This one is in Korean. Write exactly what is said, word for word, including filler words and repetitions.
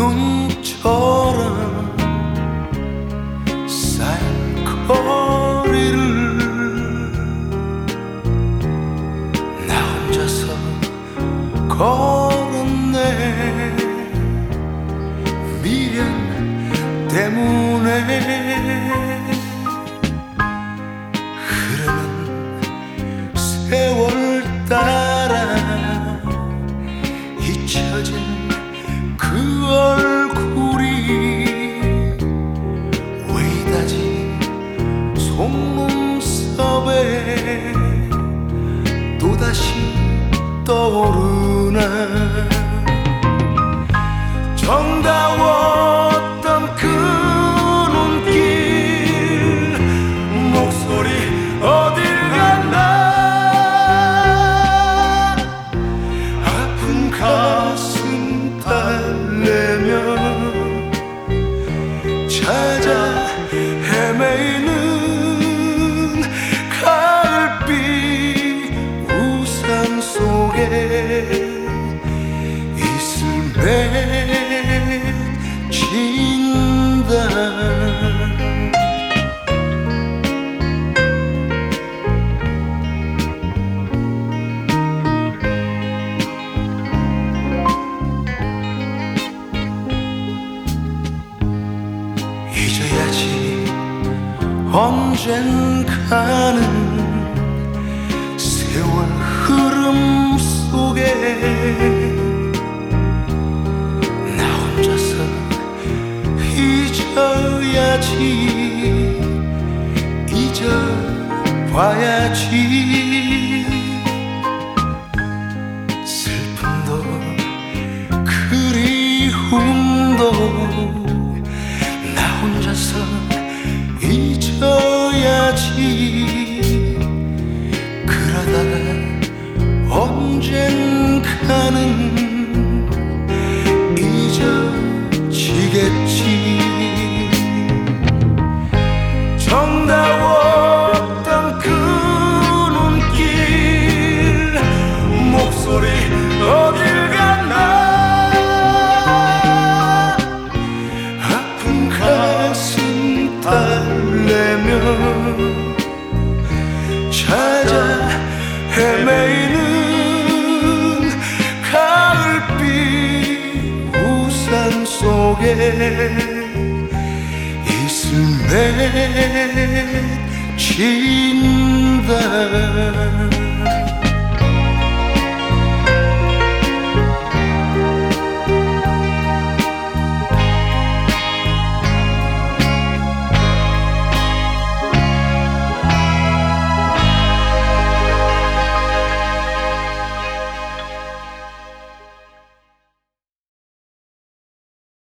눈처럼 쌓인 거리를 나 혼자서 걸었네. 미련 때문에 흐르는 세월 따라 잊혀진 그 얼굴이 왜이다지 속눈썹에 또다시 떠오르나. 정다웠던 그 눈길 목소리 어딜 갔나. 아픈 가슴 달래며 찾아 헤매이는 가을빛 우산 속에 이슬 맺힌다. 잊어야지 언젠가는 세월 흐름 속에 나 혼자서 잊어야지. 잊어봐야지. 슬픔도 그리움도 나 혼자서 잊어야지. 그러다가 언젠가는 잊어지겠지. 정다웠던 그 눈길 목소리 어딜 갔나. 아픈 가슴 달래며 찾아 헤매이는 가을빛 우산 속에 이슬 맺힌다.